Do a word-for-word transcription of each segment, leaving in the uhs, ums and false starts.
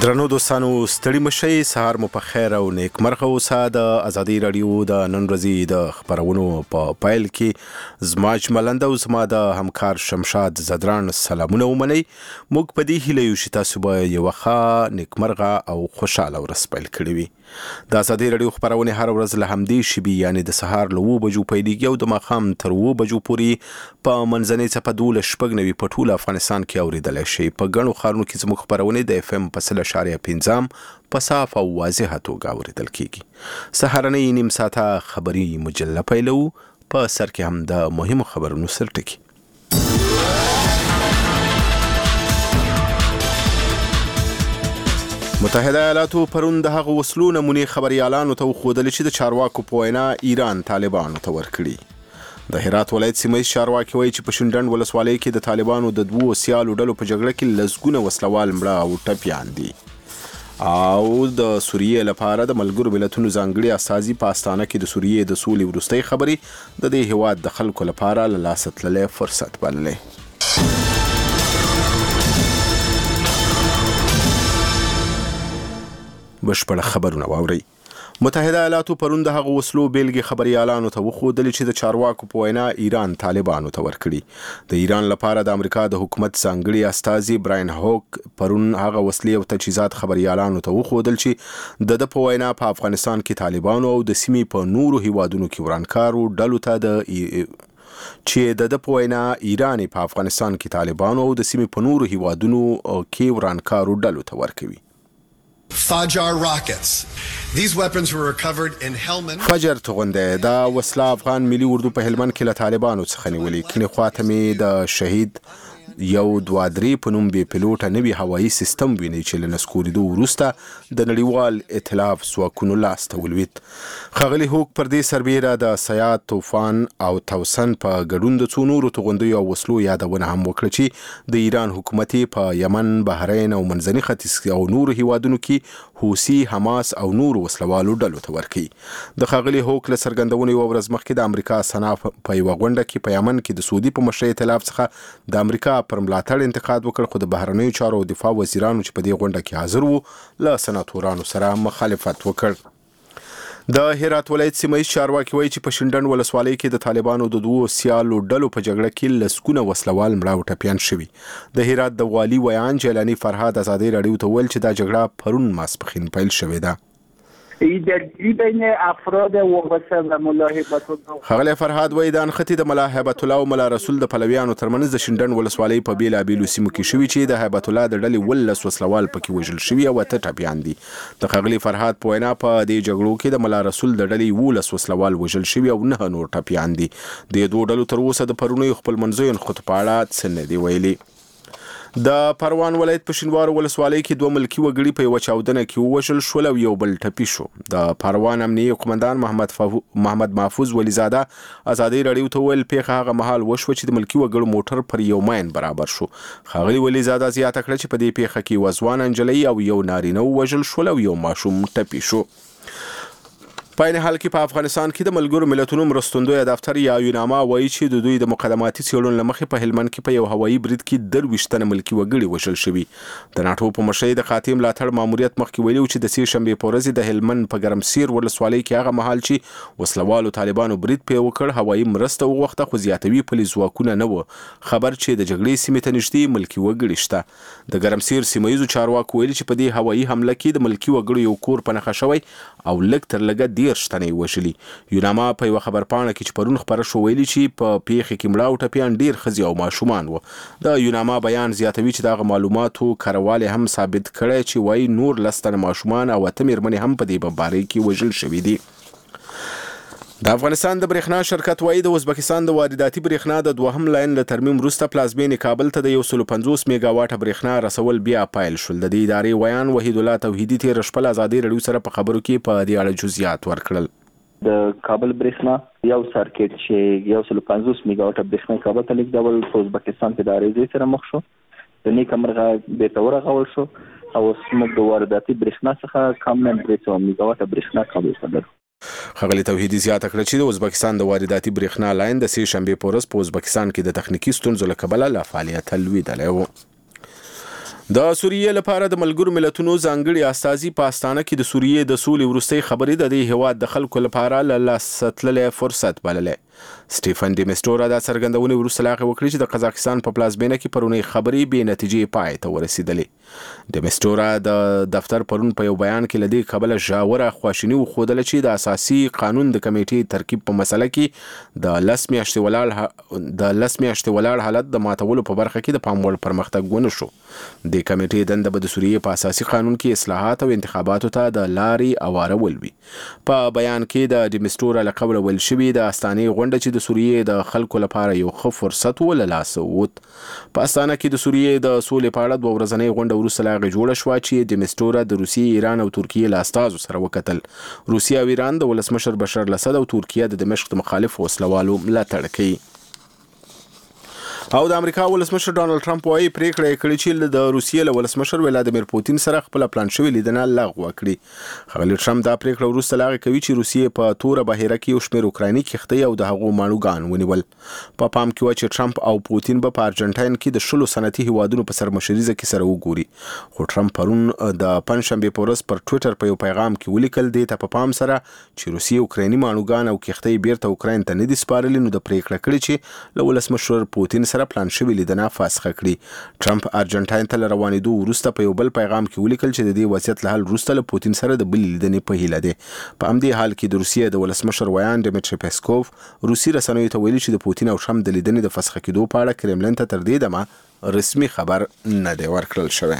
درنو دوستانو ستړي مشئ سهار مو په خیر او نیکمرغه اوسه. د ازادي رادیو د نن ورځې د خبرونو په پایل کې زما اجملنده او زما د همکار شمشاد زدران سلامونه ومنئ. موږ په دې هیله یو چې تاسو به یوه ښه نیکمرغه او خوشحاله ورځ پیل کړې وي. د ازادي رادیو خبرونه هر ورځ له همدې شبي یعنی د سهار له اوه بجو پیلېږي او د ماښام تر اوه بجو پورې په منځنۍ څپه دولس شپږ نوي په ټول افغانستان کې اورېدلی شئ. په ګڼو ښارونو کې زموږ خپرونې د اف ام په سل اشاریه پنځم په صاف او واضحه توګه اورېدل کېږي. سهارنۍ نیم ساعته خبري مجله پیلو. په سر کې هم د مهمو خبرونو سرټکي. متحده ایالاتو پرون د هغو وسلو نمونې خبريالانو ته وښودلې چې د چارواکو په وینا ایران طالبانو ته ورکړي. د هرات ولایت سیمه چارواکي وایي چې په شینډنډ ولسوالۍ کې د طالبانو د دوو سیالو ډلو په جګړه کې لسګونه وسلوال مړه او ټپیان دي. او د سوریې لپاره د ملګرو ملتونو ځانګړي استازي په استانه کې د سوریې د سولې وروستۍ خبرې د دې هیواد د خلکو لپاره له لاسه تللی فرصت بللی. بشپړ خبرونه واورئ. متحده ایالاتو پرون د هغو وسلو بیلګې خبريالانو ته وښودلې چې د چارواکو په وینا ایران طالبانو ته ورکړي. د ایران لپاره د امریکا د حکومت ځانګړي استازي براین هوک پرون هغه وسلې او تجهیزات خبريالانو ته وښودل چې د د په وینا په افغانستان کې طالبانو او د سیمې په نورو هیوادونو کې ورانکارو ډلو ته د چې د د په وینا ایران په افغانستان کې طالبانو او د سیمې په نورو هیوادونو کې ورانکارو ډلو ته ورکوي. Fajar rockets. These weapons were recovered in Helmand. فجر توغنده دا وسله افغان ملي اردو په هلمند کې له طالبانو څخه نیولې. کینې خواته مې د شهید یو دوه درې په نوم بې پیلوټه نوي هوایي سیستم ویني چې له نسکورېدو وروسته د نړیوال ائتلاف ځواکونو لاسته ولوېد. ښاغلي هوک پر دې سربیره د سیاد، طوفان او توسن په ګډون د څو نورو توغندیو او وسلو یادونه هم وکړه چې د ایران حکومت په یمن، بحرین او منځني ختیځ او نورو هیوادونو کې حوثي، حماس او نورو وسلوالو ډلو ته ورکوي. د ښاغلي هوک له څرګندونې یوه ورځ مخکې د امریکا سنا په یوه غونډه کې په یمن کې د سعودي په مشرۍ ائتلاف څخه د امریکا پر ملاتړ انتقاد وکړ، خو د بهرنیو چارو او دفاع وزیرانو چې په دې غونډه کې حاضر وو له سناتورانو سره مخالفت وکړ. د هرات ولایت سیمه چارواکي وایي چې په شینډنډ ولسوالۍ کې د طالبانو د دوو سیالو ډلو په جګړه کې لسګونه وسلوال مړه او ټپیان شوي. د هرات د والي ویان جیلاني فرهاد ازادي راډیو ته وویل چې دا جګړه پرون ماسپښین پیل شوې ده. بین افراد وابسته و ملا هیبت الله ښاغلی فرهاد وایي د انختی د ملا هیبت الله او ملا رسول د پلویانو ترمنځ د شینډنډ ولسوالۍ په بیلابیلو سیمو کې شوي چې د هیبت الله د ډلې ولس وسلوال پکې وژل شوي او اته ټپیان دي. د ښاغلي فرهاد په وینا په دې جګړو کې د ملا رسول د ډلې یولس وسلوال وژل شوي او نه نور ټپیان دي. د دوو ډلو تر اوسه د پرونیو خپلمنځیو نښتو په اړه څه نه دي ویلي. د پروان ولایت په شینوارو ولسوالۍ کې دوه ملکي وګړي په یوه چاودنه کې ووژل شول او یو بل ټپي شو. د پروان امنیې قومندان محمد فو... محمد محفوظ ولیزاده ازادي راډیو ته ویل پیښه هغه مهال وشوه چې د ملکي وګړو موټر پر یو ماین برابر شو. ښاغلي ولیزاده زیاته کړه چې په دې پیښه کې یوه ځوانه نجلۍ او یو نارینه ووژل شول او یو ماشوم ټپي شو. په عین حال کې په افغانستان کې د ملګرو ملتونو مرستندویه دفتر یا یوناما وایي چې د دوی د مقدماتي څېړنو له مخې په هلمند کې په یو هوایي برید کې درویشت تنه ملکي وګړي وژل شوي. د ناټو په مشرۍ د خاتم ملاتړ ماموریت مخکې ویلي و چې د سې شنبې په ورځ د هلمند په ګرمسیر ولسوالۍ کې هغه مهال چې وسلوالو طالبانو برید پرې وکړ هوایي مرسته وغوښته، خو زیاتوي پولیس ځواکونه نه وو خبر چې د جګړې سیمې ته نږدې ملکي وګړي شته. د ګرمسیر سیمه ییزو چارواکو ویلي چې په دې هوایي حمله کې د ملکي وګړو یو کور په نښه شوی او لږ تر لږه دېرش تنه یې وژلي. یوناما په یوه خبرپاڼه کې چې پرون خپره شو ویلي چې په پیښې کې مړه او ټپیان ډېر ښځې او ماشومان وو. د یوناما بیان زیاتوي چې دغه معلوماتو کروالې هم ثابت کړی چې وایي نور لس تنه ماشومان او اته مېرمنې هم په دې بمبارۍ کې وژل شوي دي. د افغانستان د برېښنا شرکت وایي د ازبکستان د وارداتي برېښنا د دوهم لاین له ترمیم وروسته پلازمینې کابل ته د یو سل پنځوس میګا واټه برېښنا رسول بیا پیل شول. د دې ادارې ویان وحید الله توحیدي تېره شپه له ازادي راډیو سره په خبرو کې په دې اړه جزئیات ورکړل. د کابل برېښنا یو سرکټ چې یو سل پنځوس میګا واټه برېښنا کابل ته لیږدول په ازبکستان کې د عریضې سره مخ شو. د نیکه مرغه بېرته ورغول شو او موږ د وارداتي برېښنا څخه کم نه درې سوه میګا واټه برېښنا کابل ته لرو. ښاغلي توحیدي زیاته کړه چې د ازبکستان د وارداتي برېښنا لاین د سې شنبې په ورځ په ازبکستان کې د تخنیکي ستونزو له کبله له فعالیته لوېدلی و. د سوریې لپاره د ملګرو ملتونو ځانګړي استازي په استانه کې د سوریې د سولې وروستۍ خبرې د دې هیواد د خلکو لپاره له لاسه تللی فرصت بللی. سټیفن ډي میسټورا دا څرګندونې وروسته لا وکړې چې د قزاقستان په پلازمینه کې پرونی خبرې بې نتیجې پای ته ورسېدلې. ډي میسټورا د دفتر پرون په یو بیان کې لدې قبل ژوره خواشیني وښودله چې د اساسي قانون د کمیټې ترکیب په مسله کې د لس میاشتې ولاړ د لس میاشتې ولاړ حالت د ماتولو په برخه کې د پام وړ پرمختګ ونه شو. د کمیټې دنده به د سوریې په اساسي قانون کې اصلاحات او انتخاباتو ته د لارې اوارول وي. په بیان کې د ډي میسټورا له قبله ویل شوي د استانې غونډه چې د سوریې د خلکو لپاره یو ښه فرصت و له لاسه ووت. په استانه کې د سوریې د سولې په اړه دوه ورځنۍ غونډه وروسته له هغې جوړه شوه چې ډي میسټورا د روسیې، ایران او ترکیې له استازو سره وکتل. روسیه او ایران د ولسمشر بشار الاسد او ترکیه د دمشق د مخالفو وسلوالو ملاتړ کوي. او د امریکا ولسمشر ډانلډ ټرمپ وايي پریکړه یې کړې چې د روسیې له ولسمشر ولادیمیر پوتین سره خپل پلان شوی لیدنه لغوه کړي. ښاغلي ټرمپ دا پریکړه وروسته لا کوي چې روسیې په توره بهیره کې یو شمېر اوکرایني کښتۍ او د هغو ماڼوګان ونیول. په پا پام کې و چې ټرمپ او پوتین به په ارجنټاین کې د شلو صنعتي هیوادونو په سرمشریزه کې سره وګوري. خو ټرمپ پرون د پنځشنبې په ورځ پر ټویټر په یو پیغام کې ولیکل دې ته په پام سره چې روسیې اوکرایني ماڼوګان او کښتۍ بیرته اوکراین ته نه دي سپارلي، نو د پریکړه کړې چې له ولسمشر پوتین سره پلان شوی لیدنه فسخه کړي. ټرمپ ارجنټاین ته روانېدو وروسته په یو بل پیغام کې ولیکل چې د دې وضعیت له حل وروسته له پوتین سره د بل لیدنې په هیله دی. په همدې حال کې د روسیې د ولسمشر ویان ډیمیټري پیسکوف روسي رسنیو ته ویلي چې د پوتین او ټرمپ د لیدنې د فسخه کېدو په اړه کرملین ته تر دې دمه رسمي خبر نه دی ورکړل شوی.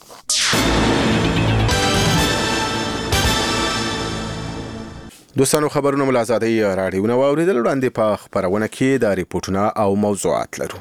دوستانو خبرونه مو له ازادۍ راډیو نه واورېدل. وړاندې په خپرونه کې د ریپورټونه او موضوعات لرو.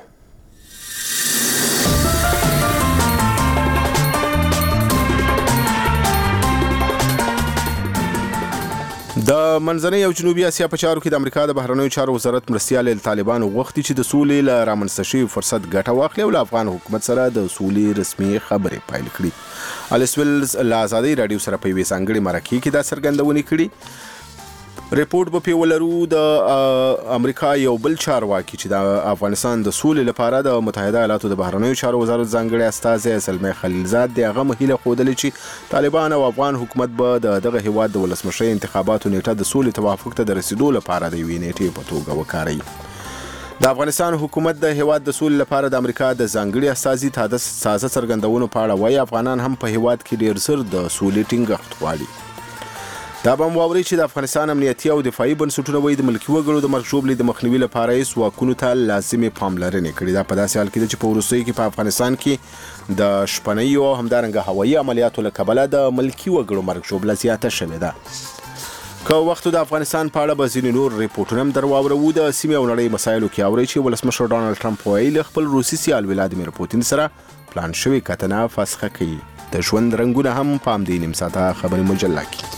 د منځنۍ او جنوبي اسیا په چارو کې د امریکا د بهرنیو چارو وزارت مرستیال طالبانو غوښتي چې د سولې له رامنځته شوي فرصت ګټه واخلي او له افغان حکومت سره د سولې رسمي خبرې پیل کړي. الیس ویلز له ازادۍ راډیو سره په یوې ځانګړې مرکې کې دا څرګندونې کړي. ریپورت به په ولرو د امریکا یو بل چارواکي چې د افغانستان د سولې لپاره د متحده ایالاتو د بهرنیو چارو وزارت ځانګړی استازی زلمی خلیلزاد د هغه هیله ښودلې چې طالبان او افغان حکومت به د دغه هیواد د ولسمشرۍ انتخاباتو نیټه د سولې توافق ته د رسیدو لپاره د یوې نیټې په توګه وکاروي. د افغانستان حکومت د هیواد د سولې لپاره د امریکا د ځانګړي استازي تازه څرګندونو په اړه وایي افغانان هم په هیواد کې ډیر زر د سولې ټینګښت غواړي. دا به مو واورئ چې د افغانستان امنیتي او دفاعي بنسټونه وایي د ملکي وګړو د مرګ ژوبلې د مخنیوي لپاره یې ځواکونو ته لازمې پاملرنې کړې. دا په داسې حال کې ده چې په وروستیو کې په افغانستان کې د شپنیو او همدارنګه هوایي عملیاتو له کبله د ملکي وګړو مرګ ژوبله زیاته شوې ده. که وخت د افغانستان په اړه به ځینې نور ریپورټونه هم در واورو. د سیمې او نړۍ مسایلو کې اورئ چې ولسمشر ډانلډ ټرمپ وایي له خپل روسي سیال ولادیمیر پوتین سره پلان شوې کتنه فسخه کوي. د ژوند رنګونه هم په همدې نیم ساعته خبري مجله کې.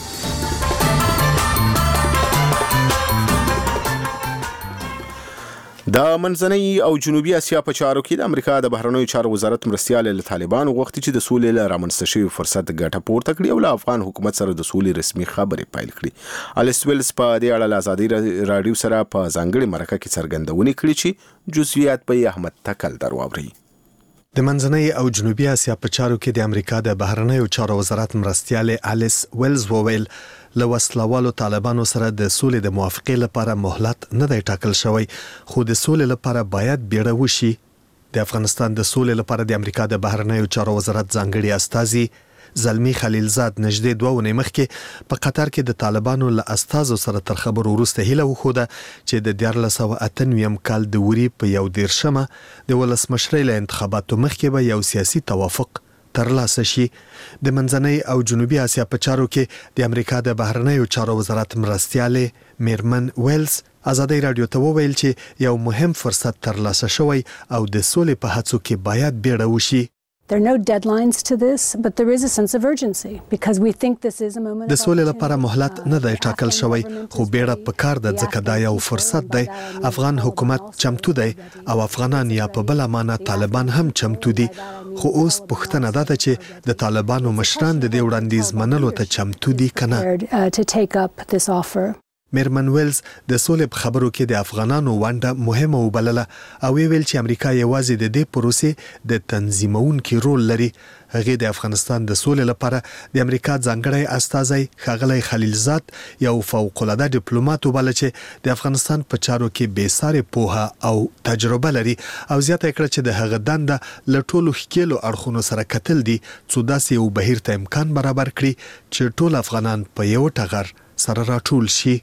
د منځنۍ او جنوبي اسیا په چارو کې د امریکا د بهرنیو چارو وزارت مرستیال له طالبانو غوښتي چې د سولې له رامنځته شوي فرصت ګټه پورته کړي او له افغان حکومت سره د سولې رسمي خبرې پیل کړي. الیس ویلز په دې اړه له ازادۍ راډیو سره په ځانګړې مرکه کې څرګندونې کړي چې جزئیات به یې احمد تکل در واوري. د منځنۍ او جنوبي اسیا په چارو کې د امریکا د بهرنیو چارو وزارت مرستیال الیس ویلز وویل له وسلوالو طالبانو سره د سولې د موافقې لپاره مهلت نه دی ټاکل شوی، خو د سولې لپاره باید بیړه وشي. د افغانستان د سولې لپاره د امریکا د بهرنیو چارو وزارت ځانګړي استازي زلمی خلیلزاد نږدې دوه اونۍ مخکې په قطر کې د طالبانو له استازو سره تر خبرو وروسته هیله وښوده چې د دیارلس سوه اته نویم کال د وري په یو دېرشمه د ولسمشرۍ له انتخاباتو مخکې به یو سیاسي توافق ترلاسه شي. د منځنۍ او جنوبي اسیا په چارو کې د امریکا د بهرنیو چارو وزارت مرستیالې میرمن ویلز ازادۍ راډیو ته وویل چې یو مهم فرصت ترلاسه شوی او د سولې په هڅو کې باید بیړه وشي. There are no deadlines to this, but there is a sense of urgency because we think this is a moment. د سولې لپاره مهلت نه دی ټاکل شوی، خو بیړه پکار ده ځکه دا یو فرصت دی. افغان حکومت چمتو دی او افغانان یا په بل معنی طالبان هم چمتو دي، خو اوس پوښتنه ده چې د طالبانو مشران د دې وړاندیز منلو ته چمتو دي کنه. میرمن ویلز د سولې په خبرو کې د افغانانو ونډه مهمه وبلله او ویل چې امریکا یوازې د دې پروسې د تنظیمونکي رول لري. هغه د افغانستان د سولې لپاره د امریکا ځانګړی استازی ښاغلی خلیلزاد یو فوق العاده ډیپلوماټ وباله چې د افغانستان په چارو کې بې ساري پوهه او تجربه لري او زیاته کړه چې د هغه دنده له ټولو ښکیلو اړخونو سره کتل دي څو داسې یو بهیر ته امکان برابر کړي چې ټول افغانان په یو ټغر سره راټول شي.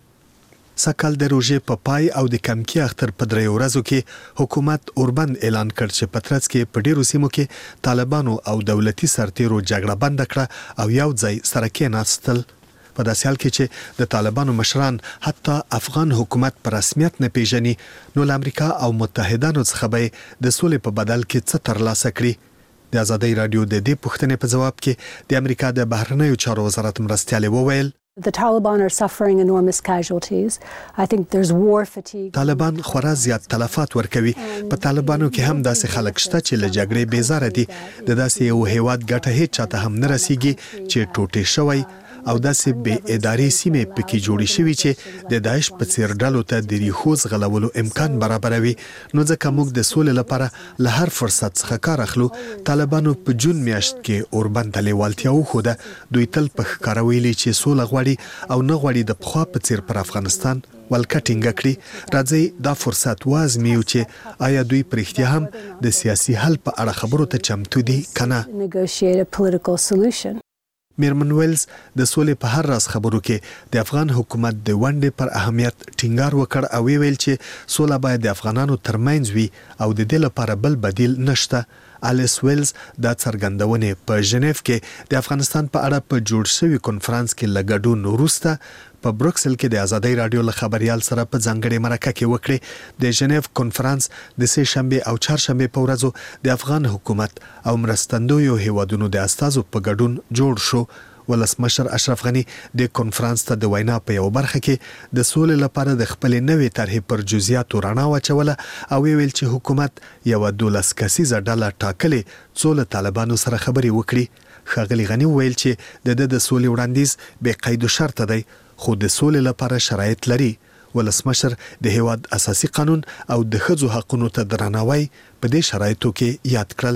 سکل د روژې په پای او د کمکی اختر په درې ورځو کې حکومت اوربند اعلان کړ چې په ترڅ کې په ډیرو سیمو کې طالبانو او دولتي سرتیرو جګړه بند کړه او یو ځای سره کېناستل. په داسې حال کې چې د طالبانو مشران حتی افغان حکومت په رسمیت نه پیژني نو له امریکا او متحدانو څخه به د سولې په بدل کې څه ترلاسه کړي. د ازادۍ رادیو د دې پوښتنې په جواب کې د امریکا د بهرنیو چارو وزارت مرستیال وویل The Taliban are suffering enormous casualties. I think there's war fatigue. طالبان خورا زیات تلفات ورکوي. په طالبانو کې هم داسې خلک شته چې له جګړې بیزاره دي. د داسې یو هیواد ګټه هیڅ چاته هم نه رسیږي چې ټوټې شوی او داسې بې ادارې سیمې پکې جوړې شوي چې د داعش په څیر ډلو ته د ریښو ځغلولو امکان برابروي. نو ځکه موږ د سولې لپاره له هر فرصت څخه کار اخلو. طالبانو په جون میاشت کې اوربند ته لیوالتیا وښوده. دوی تل په ښکاره ویلي چې سوله غواړي او نه غواړي د پخوا په څیر پر افغانستان ولکه ټینګه کړي. راځئ دا فرصت وازمیو چې آیا دوی په رښتیا هم د سیاسي حل په اړه خبرو ته چمتو دي که نه. Negotiate a political solution. میرمن ویلز د سولې په هر راز خبرو کې د افغان حکومت د ونډې پر اهمیت ټینګار وکړ او ویل چې سوله باید د افغانانو ترمنځ وي او د دې لپاره بل بدیل نشته. الیس ویلز دا څرګندونې په ژنیف کې د افغانستان په اړه په جوړ شوي کنفرانس کې له ګډون وروسته په بروکسل کې د ازادۍ رادیو له خبريال سره په ځانګړي مرکه کې وکړي. د ژنیف کنفرانس د سه شنبه او چهارشنبه په ورځو د افغان حکومت او مرستندویو هیوادونو د استازو په ګډون جوړ شو. ولسمشر اشرف غنی د کنفرانس ته د وینا په یو برخه کې د سولې لپاره د خپل نوې طرحې پر جزئیاتو رڼا واچوله او ویل چې حکومت یو دولس کسیزه ډله ټاکلې څو له طالبانو سره خبرې وکړي. ښاغلي غنی ویل چې د د سولې وړاندیز بې قید و شرط دی خو د سولې لپاره شرایط لري. ولسمشر د هیواد اساسي قانون او د ښځو حقوقو ته درناوی په دې شرایطو کې یاد کړل.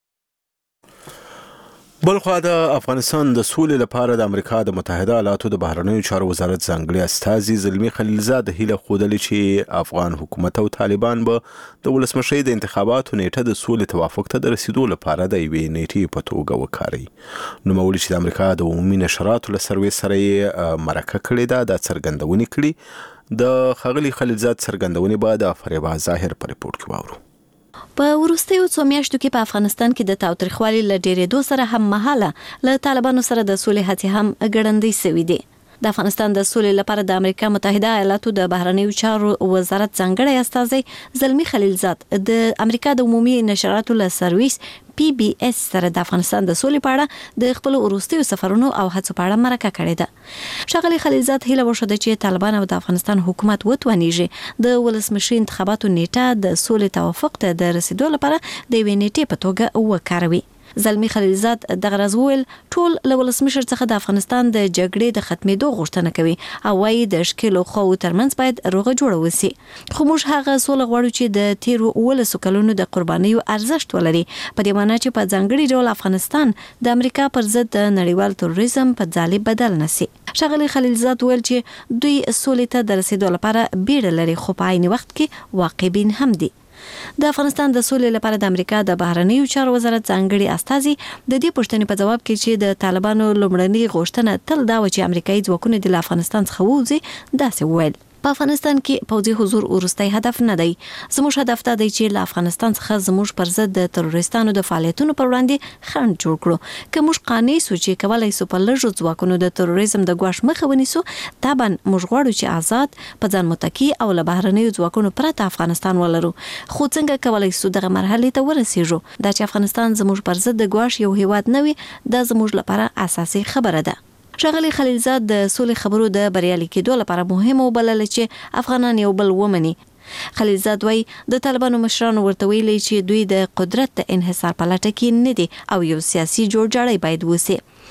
بلخوا د افغانستان د سولې لپاره د امریکا د متحده ایالاتو د بهرنیو چارو وزارت ځانګړي استازي زلمی خلیلزاد هیله خوده چې افغان حکومت او طالبان به د ولسمشي د انتخاباتو نیټه د سولې توافق ته د رسیدو لپاره د یوې نیټې په توګه وکاري. نو مولي چې د امریکا د عمومي نشراتو له سروې سره یې مرکه کړې ده د څرګندونې کړي. د خغلی خلیلزاد څرګندونې به د فریبا ظاهر په ریپورت کې واورو. په وروستیو څو میاشتو کې په افغانستان کې د تاوتریخوالي له ډېرېدو سره هم مهاله له طالبانو سره د سولې هڅې هم ګړندۍ شوې دي. د افغانستان د سولې لپاره د امریکا متحده ایالاتو د بهرنیو چارو وزارت ځانګړی استازی زلمی خلیلزاد د امریکا د عمومي نشراتو له سرویس پی بی اس سره د افغانستان د سولې په اړه د خپل وروستیو سفرونو او هڅو په اړه مرکه کړې ده. ښاغلي خلیلزاد هیله وښوده چې طالبان او د افغانستان حکومت وتوانیږي د ولسمشي انتخاباتو نیټه د سولې توافق ته د رسیدو لپاره د یوې نیټې په توګه وکاروي. زلمی خلیلزاد دغه راز ویل ټول له ولسمشر څخه د افغانستان د جګړې د ختمېدو غوښتنه کوي او وايي د شکلو خو ترمنځ باید روغه جوړه وسی. خو موږ هغه سوله غواړو چې د تیرو ولسو کلونو د قربانیو ارزښت ولري په دې معنی چې په ځانګړي ډول افغانستان د امریکا پر ضد د نړیوال تروریزم په ځالې بدل نسی. ښاغلي خلیلزاد ویل چې دوی سولې ته د رسیدو لپاره بیړه لري خو په عین وخت کې واقعبین هم دي. د افغانستان د سولې لپاره د امریکا د بهرنیو چارو وزارت ځانګړي استازي د دې پوښتنې په جواب کې چې د طالبانو لومړنۍ غوښتنه تل دا و چې امریکایي ځواکونه د افغانستان څخه ووځي داسې ویل. په افغانستان کې پوځي حضور وروستی هدف نه دی. زموږ هدف دا دی چې له افغانستان څخه زموږ پر ضد د تروریستانو د فعالیتونو پر وړاندې خنډ جوړ کړو. که موږ قانع سو چې کولای سو په لږو ځواکونو د تروریزم د ګواښ مخه ونیسو طبعا موږ غواړو چې آزاد په ځان متکی او له بهرنیو ځواکونو پرته افغانستان ولرو. خو څنګه کولای سو دغه مرحله ته ورسیږو؟ دا چې افغانستان زموږ پر ضد د ګواښ یو هیواد نه وي دا زموږ لپاره اساسي خبره ده. ښاغلي خلیلزاد د سولې خبرو د بریالي کېدو لپاره مهمه وبلله چې افغانان یو بل ومني. خلیلزاد وایي د طالبانو مشرانو ورته ویلي چې دوی د قدرت د انحصار په لټه کې نه دي او یو سیاسي جوړجاړی باید وسی.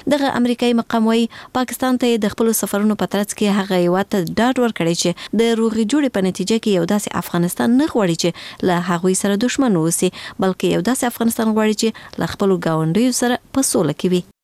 دغه امریکایي مقام وايي پاکستان ته د خپل سفرونو په ترڅ کې هغه یو ته ډاډ ورکړی چې د روغي جوړې په نتیجه کې یو داسې افغانستان نه غواړي چې له هغوی سره دښمن اوسي، بلکې یو داسې افغانستان غواړي چې له خپل ګاونډیو سره په سوله کې وي.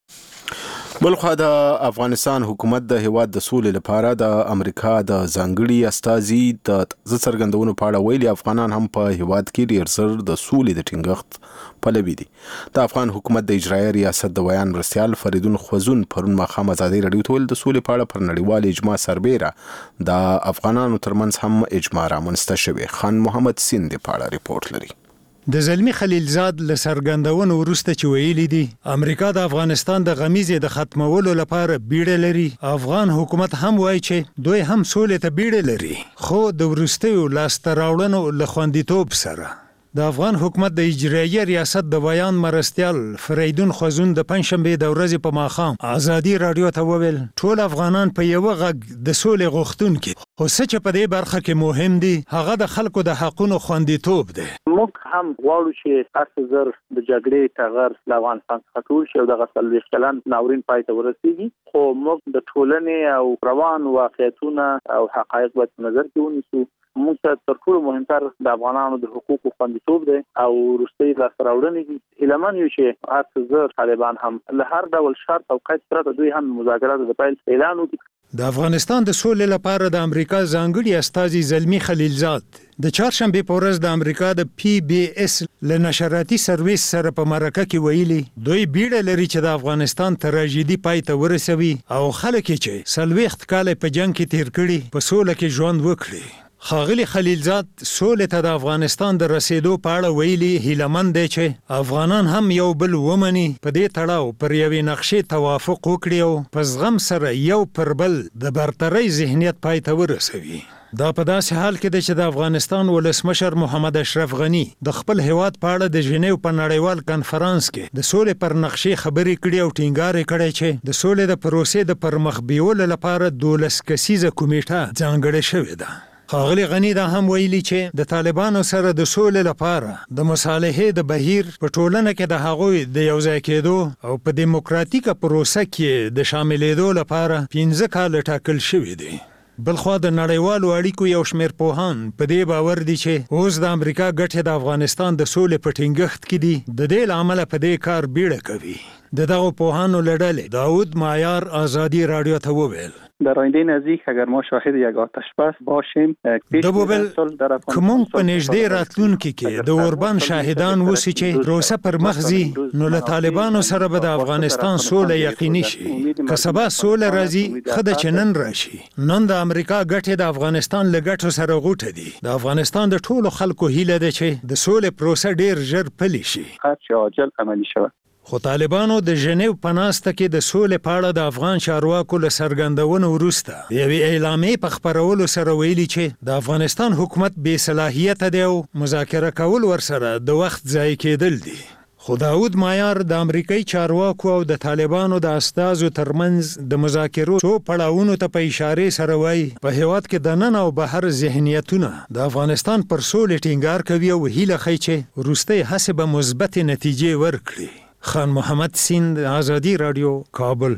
بلخوا د افغانستان حکومت د هیواد د سولې لپاره د امریکا د ځانګړي استازي د څرګندونو په اړه ویلي افغانان هم په هیواد کې ډیر زر د سولې د ټینګښت پلوي دي. د افغان حکومت د اجرایي ریاست د بیان مرستیال فریدون خوزون پرون ماښام ازادي راډیو ته ویل د سولې په اړه پر نړیوال اجماع سربیره د افغانانو ترمنځ هم اجماع رامنځته شوې. خان محمد سین د په اړه ریپورت لري. د زلمی خلیلزاد له څرګندونو وروسته چې ویلي دي امریکا د افغانستان د غمیزې د ختمولو لپاره بیړه لري، افغان حکومت هم وایي چې دوی هم سولې ته بیړه لري، خو د وروستیو لاسته راوړنو له خوندیتوب سره. د افغان حکومت د اجرایي ریاست د بیان مرستیال فریدون خوزون د پنځشنبه د ورځې په ماښام ازادي راډیو ته وویل ټول افغانان په یو غږ د سولې غوښتونکي، خو څه چې په دې برخه کې مهم دي هغه د خلکو د حقونو خوندیتوب دی. موږ هم غواړو چې هر زر د جګړې ټغر له افغانستان څخه ټول شي او دغه څلوېښت کلن ناورین پای ته ورسیږي، خو موږ د ټولنې او روان واقعیتونه او حقایق باید په نظر کې ونیسو. موږ ته تر ټولو مهمتر د افغانانو د حقوقو خوندیتوب دی او وروستۍ لاسته راوړنې دي. هیله من یو چې هر زر طالبان هم له هر ډول شرط او قید پرته دوی هم مذاکرات د پیل اعلان وکړي. د افغانستان د سولې لپاره د امریکا ځانګړي استازي زلمی خلیلزاد د چهارشنبه په ورځ د امریکا د پی بی اس له نشراتي سرویس سره په مرکه کې ویلي دوی بیړه لري چې د افغانستان تراژیدي پای ته ورسوي او خلک چې څلوېښت کاله په جنگ کې تیر کړي په سوله کې ژوند وکړي. ښاغلي خلیلزاد سولې ته د افغانستان د رسیدو په اړه ویلي هیلهمند دی چې افغانان هم یو بل ومني، په دې تړاو پر یوې نقشې توافق وکړي او په زغم سره یو پر بل د برترۍ ذهنیت پای ته ورسوي. دا په داسې حال کې دی چې د افغانستان ولسمشر محمد اشرف غنی د خپل هیواد په اړه د ژنیو په نړیوال کنفرانس کې د سولې پر نقشې خبرې کړي او ټینګار کړی چې د سولې د پروسې د پرمخ بیولو لپاره دولس کسیزه کمیټه ځانګړې شوې ده. ښاغلي غنی دا هم ویلي چې د طالبانو سره د سولې لپاره د مصالحې د بهیر په ټولنه کې د هغوی د یوځای کېدو او په دیموکراتیکه پروسه کې د شاملېدو لپاره پنځه کاله ټاکل شوي دي. بلخوا د نړیوالو اړیکو یو شمېر پوهان په دې باور دي چې اوس د امریکا ګټې د افغانستان د سولې په ټینګښت کې دي، د دې له امله په دې کار بیړه کوي. د دغو پوهانو له ډلې داود مایار ازادي راډیو ته وویل در آینده نزدیک اگر ما شاهد یک آتش بس باشیم د بوبل کومون په نږدې راتلونکي کې د اوربان شاهدان وسی چې پروسه پر مخزي نو له طالبانو سره به د افغانستان سوله یقیني شي. که سبا سوله راځي خدای چې نن راشي. نن د امریکا ګټې د افغانستان له ګټو سره غوټه دي. د افغانستان د ټولو خلکو هیله ده چې د سولې پروسه ډیر ژر پلي شي. هر څه عاجل عملي شوه. خو طالبانو د ژنیو په ناسته کې د سولې په اړه د افغان چارواکو له څرګندونو وروسته یوې اعلامیې په خپرولو سره ویلي چې د افغانستان حکومت بې صلاحیته دی او مذاکره کول ورسره د وخت ضایع کېدل دي. خو داود مایار د امریکایي چارواکو او د طالبانو د استازو ترمنځ د مذاکرو څو پړاوونو ته په اشارې سره وایي په هیواد کې د نن او بهر ذهنیتونه د افغانستان پر سولې ټینګار کوي او هیله ښیي چې وروستۍ هڅې به مثبتې نتیجې ورکړي. خان محمد سیند آزادی رادیو کابل.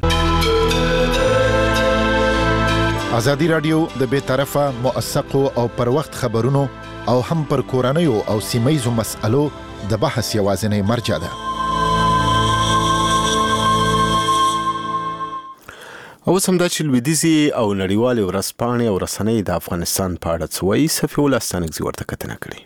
آزادی رادیو د بے طرفه موثقو او پر وخت خبرونو او هم پر کورنیو او سیمایزو مسألو د بحث یوازینی مرجع ده. اوس هم دا چې لویدیځي او نړیوالې ورځپاڼې او رسنۍ د افغانستان په اړه څه وایي، صفي الله ستانکزي ورته کتنه کړې.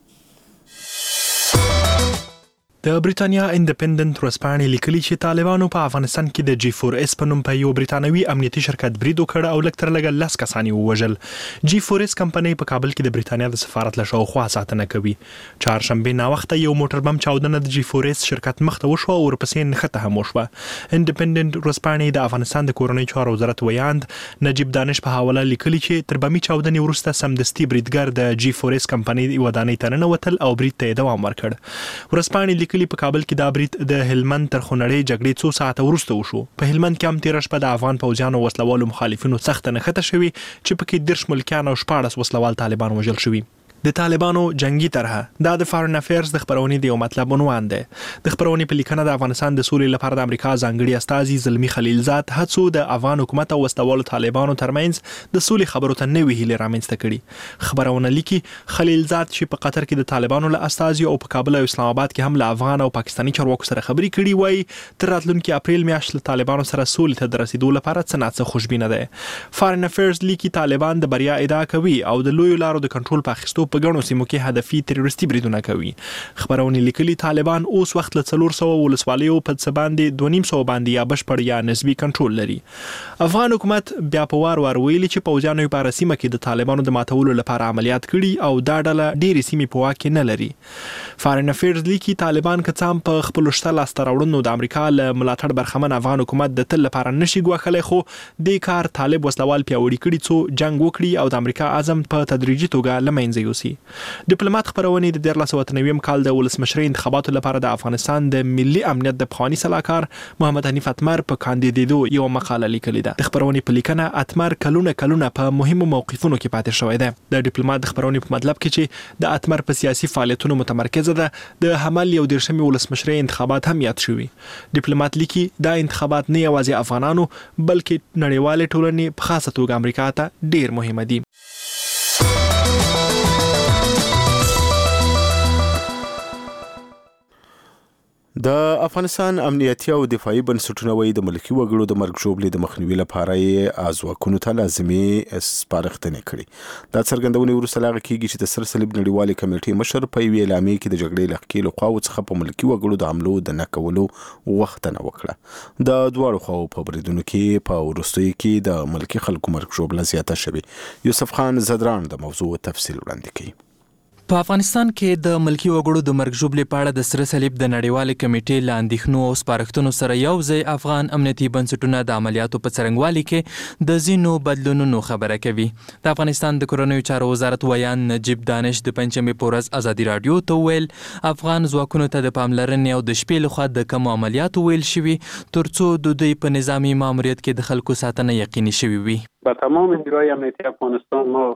د بریټانیا انډیپندنت ورځپاڼې لیکلي چې طالبانو په افغانستان کې د جی فور اس په نوم په یو بریټانوي امنیتي شرکت برید وکړ او لږ تر لږه لس کسان یې ووژل. جی فور اس کمپنۍ په کابل کې د بریټانیا د سفارت له شاوخوا ساتنه کوي. چهارشنبې ناوخته یو موټر بم چاودنه د جی فور اس شرکت مخ ته وشوه او ورپسې نښته هم وشوه. انډیپندنت ورځپاڼې د افغانستان د کورنۍ چارو وزارت ویاند نجیب دانش په حواله لیکلي چې تر بمي چاودنې وروسته سمدستي بریدګر د جی فور اس کمپنۍ ودانۍ ته ننوتل او برید ته دوام ورکړ. ورځپاڼې لیکلي په کابل کې دا برید د هلمند تر خونړۍ جګړې څو ساعته وروسته وشو. په هلمند کې هم تېره شپه د افغان پوځیانو وسلوالو مخالفینو سخته نښته شوې چې پکې دېرش ملکیان او شپاړس وسلوال طالبان وژل شوي. د طالبانو جنگي طرحه دا د فارن افیرز د خبرونې د یو مطلب عنوان دی. د خبرونې په لیکنه د افغانستان د سولې لپاره د امریکا ځانګړي استازي زلمی خلیلزاد هڅو د افغان حکومت او وسلوالو طالبانو ترمنځ د سولې خبرو ته نوې هیلې رامنځته کړي. خبرونه لیکي خلیلزاد چې په قطر کې د طالبانو له استازي او په کابل او اسلام آباد کې هم له افغان او پاکستاني چارواکو سره خبرې کړي وای تر راتلونکي اپریل میاشت له طالبانو سره سولې ته د رسیدو لپاره څه ناڅه خوشبینه ده. فارن افیرز لیکي طالبان د بریا ادعا کوي او د لویو لارو د کنټرول په اخیستو په ګڼو سیمو کې هدفي تروریستي بریدونه کوي. خبرونه لیکلي طالبان اوس وخت له څلور سوه ولسوالیو په څه باندې دوه نیم سوه باندې یا بشپړ یا نسبي کنټرول لري. افغان حکومت بیا په وار وار ویلي چې پوځیانو په هره سیمه کې د طالبانو د ماتولو لپاره عملیات کړي او دا ډله ډېرې سیمې په واک کې نه لري. فارن افیرز لیکي طالبان که څه هم په خپلو شته لاسته راوړنو د امریکا له ملاتړ برخمن افغان حکومت د تل لپاره نشي ګواښلی، خو دې کار طالب وسلوال پیاوړي کړي څو جنګ وکړي او د امریکا عزم په تدریجي توګه له منځه یوسي. ډیپلوماټ خبرونه د دیارلس سوه اته نوي کال د ولسمشرۍ انتخاباتو لپاره د افغانستان د ملي امنیت د پخواني سلاکار محمد حنیف اتمر په کاندیدېدو یو مقاله لیکلې ده. د خبرونې په لیکنه اتمر کلونه کلونه په مهمو موقفونو کې پاتې شوی دی. د ډیپلوماټ د خبرونې په مطلب کې چې د اتمر په سیاسي فعالیتونو متمرکزه ده، د حمل یو دیرشمې ولسمشرۍ انتخابات هم یاد شوي. ډیپلوماټ لیکي دا انتخابات نه یوازې افغانانو بلکې نړیوالې ټولنې په خاصه توګه امریکا ته ډېر مهمه دي. د افغانستان امنیتي او دفاعي بنسټونه وایي د ملکي وګړو د مرګ ژوبلې د مخنیوي لپاره یې ازواکونو ته لازمي سپارښتنې کړي. دا څرګندونې وروسته له هغه کېږي چې د سر صلیب نړیوالې کمیټې مشر په یوې اعلامیې کې د جګړې له ښکېلو خواوو څخه په ملکي وګړو د حملو د نه کولو غوښتنه وکړه. د دواړو خواوو په بریدونو کې په وروستیو کې د ملکي خلکو مرګ ژوبله زیاته شوې. یوسف خان زدران د موضوع تفصیل وړاندې کوي. په افغانستان کې د ملکي وګړو د مرګ ژوبلې په اړه د سره صلیب د نړیوالې کمیټې له اندېښنو او سپارښتنو سره یو ځای افغان امنیتي بنسټونه د عملیاتو په څرنګوالي کې د ځینو بدلونونو خبره کوي. د افغانستان د کورنیو چارو وزارت ویان نجیب دانش د پنجشنبې په ورځ ازادي راډیو ته وویل افغان ځواکونو ته د پاملرنې او د شپې لخوا د کمو عملیاتو ویل شوي ترڅو د دوی په نظامی ماموریت کې د خلکو ساتنه یقیني شوي وي. با تمام نیروهای امنیتی افغانستان ما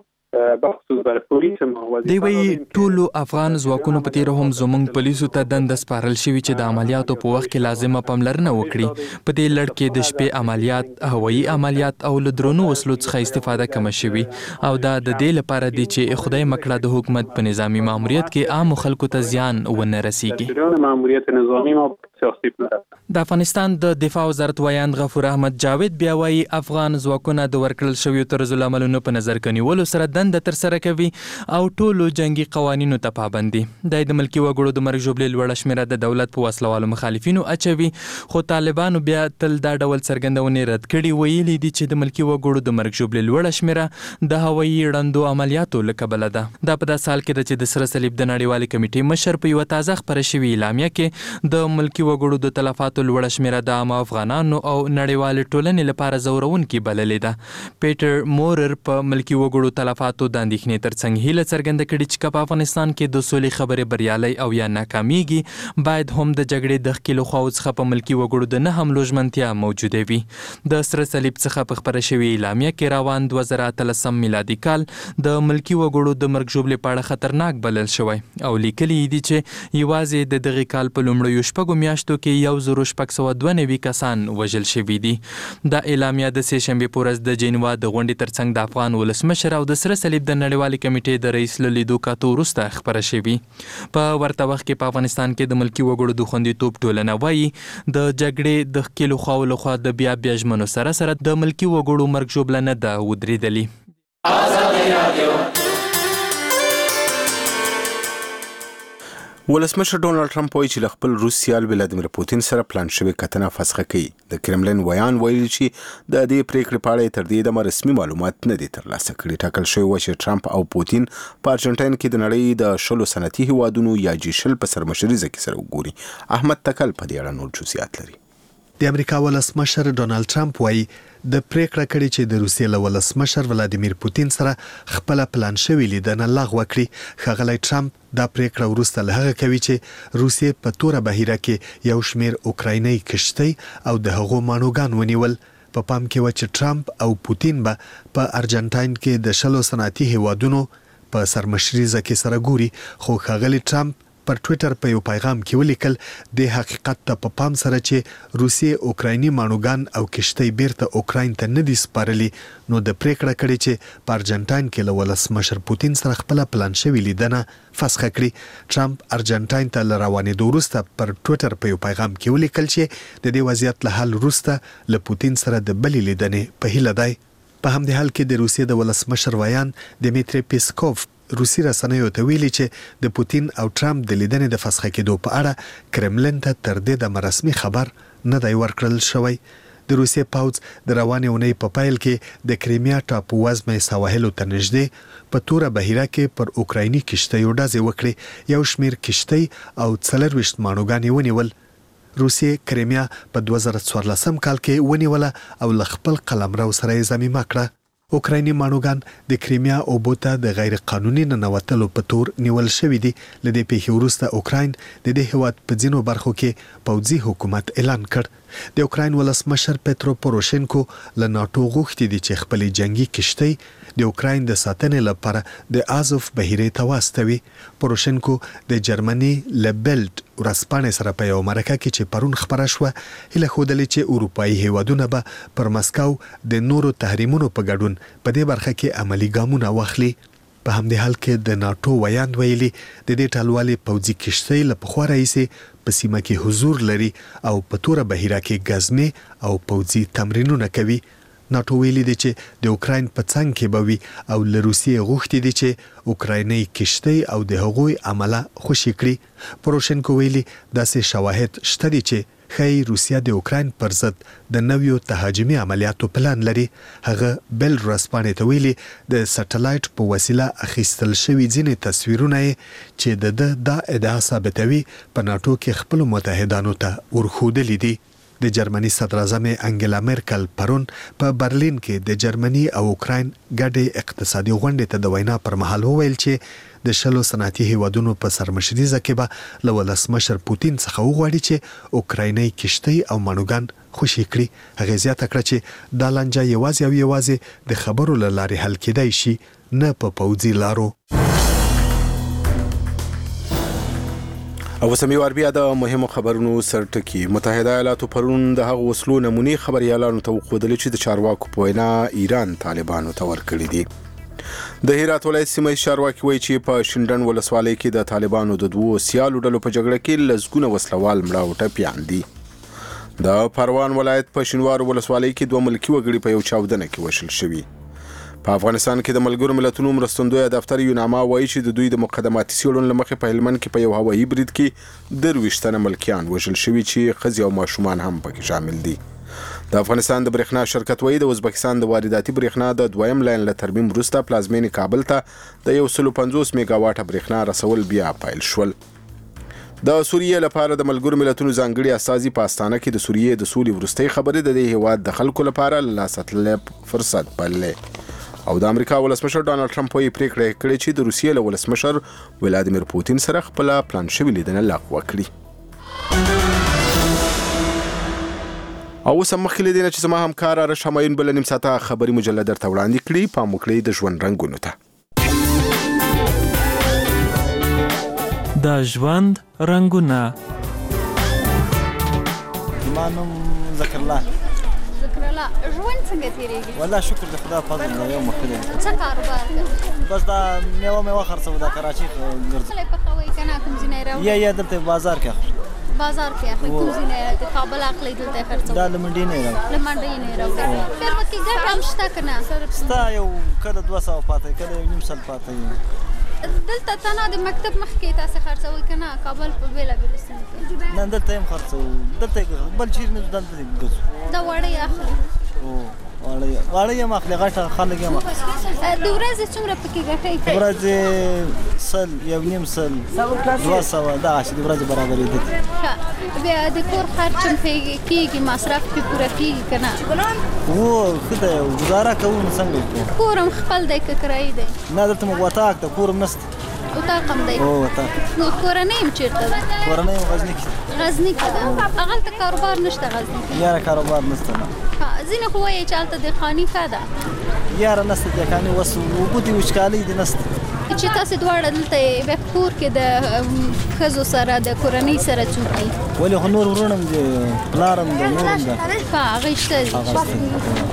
دی وایي ټولو افغان ځواکونو په تېره هم زموږ پولیسو ته دنده سپارل شوي چې د عملیاتو په وخت کې لازمه پاملرنه وکړي. په دې لړ کې د شپې عملیات، هوایي عملیات او له درونو وسلو څخه استفاده کمه شوي او دا د دې لپاره دی چې خدای مکړه د حکومت په نظامی ماموریت کې عامو خلکو ته زیان ونه رسیږي. د افغانستان د دفاع وزارت ویان غفور احمد جاوید بیا وایي افغان ځواکونه د ورکړل شویو طرزالعملونو په نظر کې نیولو سره دنده ترسره کوي او ټولو جنگي قوانینو ته پابند دي. د ملکي وګړو د مرګ ژوبلې لوړه شمېره د دولت په وسلوالو مخالفینو اچوي، خو طالبانو بیا تل دا ډول څرګندونې رد کړي. ویلي دي چې د ملکي وګړو د مرګ ژوبلې لوړه شمېره د هوایي ړندو عملیاتو له کبله ده. دا په داسې حال کې ده چې د سره صلیب د نړیوالې کمیټې مشر په یوه تازه خپره شوې اعلامیه کې د ملکي وګړو د تلفاتو لوړه شمېره د عامو افغانانو او نړیوالې ټولنې لپاره ځورونکې بللې ده. پیټر مورر په ملکي وګړو تلفاتو د اندېښنې ترڅنګ هیله څرګنده کړې چې که په افغانستان کې د سولې خبرې بریالۍ او یا ناکامیږي باید هم د جګړې د ښکېلو خواوو څخه په ملکي وګړو د نه حملو ژمنتیا موجوده وي. د سره صلیب څخه په خپره شوې اعلامیه کې روان دوه زره اتلسم میلادي کال د ملکي وګړو د مرګ ژوبلې په اړه خطرناک بلل شوی او لیکلي دي چې یوازې د دغې کال په لومړیو شپږو میاشتو کې یو زرو شپږ سوه دوه نوي کسان وژل شوي دي. دا اعلامیه د سې شنبې په ورځ د جنیوا د غونډې ترڅنګ د افغان ولسمشر او د سره صلیب د نړیوالې کمیټې د رئیس له لیدو کاتو وروسته خپره شوي. په ورته وخت کې په افغانستان کې د ملکي وګړو د خوندیتوب ټولنه وایي د جګړې د ښکېلو خواو لخوا د بیا بیا ژمنو سره سره د ملکي وګړو مرګ ژوبله نه ده ودرېدلې. ولسمشر ډونالد ټرمپ وایي چې له خپل روس سیال ولادیمیر پوتین سره پلان شوې کتنه فسخه کوي. د کرملین ویان ویلي چې د دې پریکړې په اړه تر دې دمه رسمي معلومات نه دي ترلاسه کړي. ټاکل شوی و چې ټرمپ او پوتین په ارجنټاین کې د نړۍ د شلو صنعتي هیوادونو یا جي شل په سرمشریزه کې سره وګوري. احمد تکل په دې اړه نور جزئیات لري. د امریکا ولسمشر ډونالد ټرمپ وایي د پریکړه کړې چې د روسیې له ولسمشر ولادیمیر پوتین سره خپل پلان شوی لیدنه لغوه کړي. ښاغلی ټرمپ دا پریکړه وروسته له هغه کوي چې روسیې په توره بهیره کې یو شمیر اوکرایني کشتۍ او د هغو مانوګان ونیول. په پام کې و چې ټرمپ او پوتین به په ارجنټاین کې د شلو صنعتي هیوادونو په سرمشریزه کې سره ګوري، خو ښاغلي ټرمپ پر ټویټر په یو پیغام کې ولیکل د حقیقت ته په پام سره چې روسیې اوکرایني مانوګان او کشتۍ بیرته اوکراین ته نه دي سپارلي، نو د پریکړه کړې چې په ارجنټاین کې له ولسمشر پوتین سره خپل پلان شوی لیدنه فسخ کړي. ټرمپ ارجنټاین ته له روانېدو وروسته پر ټویټر په یو پیغام کې ولیکل چې د دې وضعیت له حل وروسته له پوتین سره د بلې لیدنې په هیله دی. په همدې حال کې د روسیې د ولسمشر ویان دمیتری پیسکوف روسي رسنیو ته ویلي چې د پوتین او ټرمپ د لیدنې د فسخ کېدو په اړه کرملین ته تر دې دمه رسمي خبر نه دی ورکړل شوی. د روسیې پوځ د روانې اونۍ په پیل کې د کریمیا ټاپو وزمې سواحلو ته نږدې په توره بحیره کې پر اوکرایني کشتیو ډزې وکړې. یو شمیر کشتۍ او څلرویشت مانوګان یې ونیول. روسیې کریمیا په دوه زره څوارلسم کال کې ونیوله او له خپل قلمرو سره یې ضمیمه کړه. اوکرایني مانوګان د کریمیا اوبو ته د غیر قانوني ننوتلو په تور نیول شوي دي. له دې پیښې وروسته اوکراین د دې هیواد په ځینو برخو کې پوځي حکومت اعلان کړ. د اوکراین ولسمشر پترو پوروشینکو له ناټو غوښتي دي چې خپلې جنگي کشتۍ د اوکراین د ساتنې لپاره د آزوف بحیرې ته واستوي. پوروشینکو د جرمني له بیلډ ورځپاڼې سره په یو مرکه کې چې پرون خبره شوه هیله ښودلې چې اروپایي هیوادونه به پر مسکو د نورو تحریمونو په ګډون په دې برخه کې عملی ګامونه واخلي. په همدې حال کې د ناټو ویاند ویلي د دې ټلوالې پوځي کشتۍ له پخوا راهیسې په سیمه کې حضور لري او په توره بحیره کې ګزمې او پوځي تمرینونه کوي. ناټو ویلي دي چې د اوکراین په څنګ کې به وي او له روسیې غوښتي دي چې اوکرایني کشتۍ او د هغوی عمله خوشي کړي. پوروشینکو ویلي داسې شواهد شته دي چې ښایي روسیه د اوکراین پر ضد د نویو تهاجمي عملیاتو پلان لري. هغه بل ورځپاڼې ته ویلي د سټلایټ په وسیله اخیستل شوي ځینې تصویرونه چې د ده دا ادعا ثابتوي په ناټو کې خپلو متحدانو ته ورښودلي دي. د جرمني صدر اعظم انګلا مرکل پرون په برلین کې د جرمني او اوکراین ګډې اقتصادي غونډې ته د وینا پر مهال وویل چې د شلو صنعتي هیوادونو په سرمشریزه کې به له ولسمشر پوتین څخه وغواړي چې اوکرایني کشتۍ او مانوګان خوشي کړي. هغې زیاته کړه چې دا لانجه یوازې او یوازې د خبرو له لارې حل کېدای شي، نه په پوځي لارو. او سمي واربیا د مهمو خبرونو سرټکی. متحده ایالاتو پرون د هغو وسلو نمونې خبريالانو ته وښودل چې د چارواکو په وینا ایران طالبانو ته ورکړي دي. د هرات ولایت سیمه چارواکي وایي چې په شینډن ولسوالۍ کې د طالبانو د دوو سیالو ډلو په جګړه کې لسګونه وسلوال مړه او ټپیان دي. د پروان ولایت په شینوار ولسوالۍ کې دوه ملکی وګړي په یو چاودنه کې وشل شوي. په افغانستان کې د ملګرو ملتونو مرستندوی دفتر یوناما وایي چې د دوی د مقدماتي څېړنو له مخې په هلمند کې په یو هوایي برید کې درویشت تنه ملکیان وژل شوي چې ښځې او ماشومان هم پکې شامل دي. د افغانستان د برېښنا شرکت وایي د ازبکستان د وارداتي برېښنا د دویم لاین له ترمیم وروسته پلازمینې کابل ته د یو سلو پنځوس میګا واټه برېښنا رسول بیا پیل شول. د سوریې لپاره د ملګرو ملتونو ځانګړي استازي په استانه کې د سوریې د سولې وروستۍ خبرې د دې هیواد د خلکو لپاره له لاسه تللی فرصت بللې. او د امریکا ولسمشر ډانلډ ټرمپ یې پریکړه کړې چې د روسیې له ولسمشر ولادیمیر پوتین سره خپل پلان شوی لیدنه لغوه کړي. او اوس هم مخکې له دې نه چې زما همکار ارش همایون بله نیم ساعته خبري مجله درته وړاندې کړي. پام وکړئ د ژوند رنګونو ته. د ژوند رنګونه. ما نوم ذکر الله. ذکر الله، ژوند څنګه تیریږي؟ والله شکر د خدای فضل دی. یو مخکې څه کاروبار کوي؟ بس دا میوه میوه خرڅوو. د کراچۍ ګرځو. خلک پخوي که نه کوم ځای راوړي؟ یا یا دلته بازار کې اخلو. بازار کې اخلي؟ کوم ځای د کابل اخلي دلته خرڅوي؟ دا له منډۍ نه راوړي. له منډۍ نه راوړي. خیر پکې ګټه هم شته که نه؟ شته، یو کله دوه سوه پاته کله یو نیم سل پاته. دلته تنه د مکتب مخکې تاسې خرڅوئ که نه؟ کابل په بېلابېلو سیمو کې نه دلته هم خرڅوو. دلته بل چیرې نه دلته ګرځو. دا وړۍ اخلي؟ واړه یم اخلي، غټه خلک یم اخلي. د ورځې څومره پکې ګټئ؟ ورځې سل، یو نیم سل، دوه سوه، دغسې د ورځې برابرېدل. بیا د کور خرچ هم کېږي، مصرف پرې پوره کېږي که نه؟ هو ښه دی، ګزاره کوو. نو څنګه کوو؟ کور هم خپل دی که کرایي دی؟ نه دلته موږ وطاق ده، کور هم نشته. وطاق هم دی؟ هو وطاق. نو کورنۍ هم چېرته ده؟ کورنۍ هم غزني کې. غزني کې ده؟ هغلته کاروبار نشته غزني کې؟ یاره کاروبار نشته نه. ځینې خو وایي چې هلته دهقاني ښه ده. یاره نشته دهقاني، اوس اوبه دي وچکالۍ دي نشته. چې تاسو دواړه دلته به کور کې د خزو سره د کورنۍ سره چوکي ولې هنور ورونم دي پلارم د نورم ده ها غیشته